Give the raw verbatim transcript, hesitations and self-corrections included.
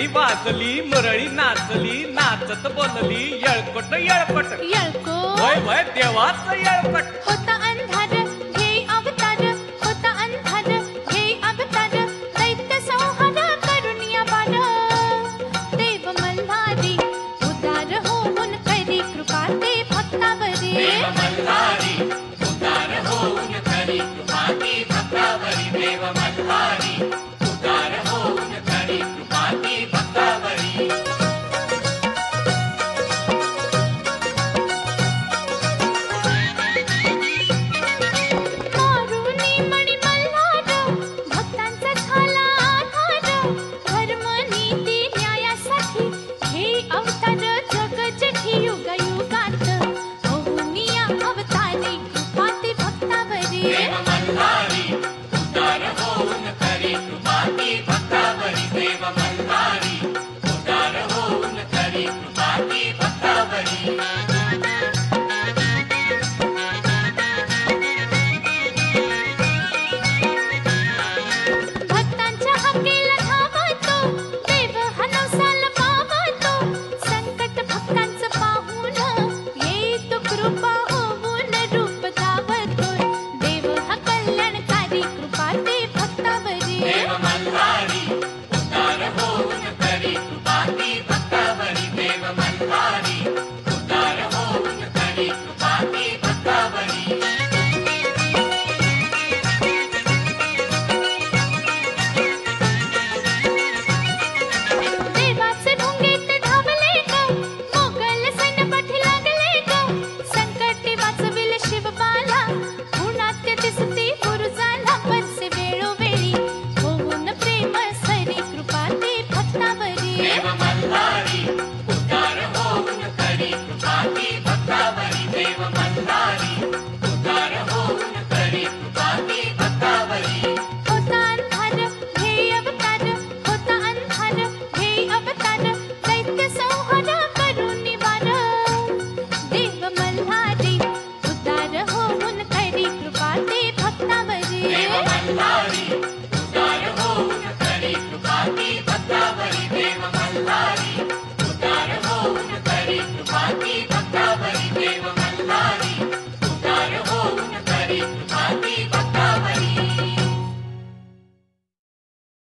घडी वाजली मुरळी नाचली नाचत बोलली येळकोट येळकोट येळकोट वय वय देवाचं येळकोट होता अंधार घेई अवतार होता अंधार घेई अवतार दैत्य संहार करुणिया बार देव मल्हारी उदार होऊन करी कृपा ते भक्तावरी देव मल्हारी उदार होऊन करी कृपा ते भक्तावरी देव मल्हारी उदार होऊन करी कृपा ते भक्तावरी मारुनी मणी मल्हार भक्तांचा झाला आधार धर्म नीती न्यायासाठी हे अवतार जग जेठी युगायुगात होऊनिया अवतारी कृपा ते भक्तावरी देव मल्हारी उदार होऊन करी कृपा ते भक्तावरी देव मल्हारी उदार होऊन करी कृपा ते भक्तावरी भक्तांच्या हाकेला धावतो देव हनवसाला पावतो संकट भक्तांचं पाहून येतो कृपा होऊन रूप धावतो देव हा कल्याणकारी कृपा ते भक्तावरी देव मल्हारी उदार होऊन करी कृपा ते भक्तावरी देव मल्हारी उदार होऊन करी कृपा ते भक्तावरी देवाचे भुंगेत धावले ग मोगल सैन्यपाठी लागले ग संकटी वाचविले शिवबाला गुणात्य दिसती गुरु झाला परसे वेळोवेळी होऊन प्रेम सरी कृपा ते भक्तावरी देव मल्हारी उदार होऊन करी कृपा ते भक्तावरी देव मल्हारी उदार होऊन करी कृपा ते भक्तावरी होता अंधार घेई अवतार होता अंधार घेई अवतार दैत्य संहार करून निवार देव मल्हारी उदार होऊन करी कृपा ते भक्तावरी देव मल्हारी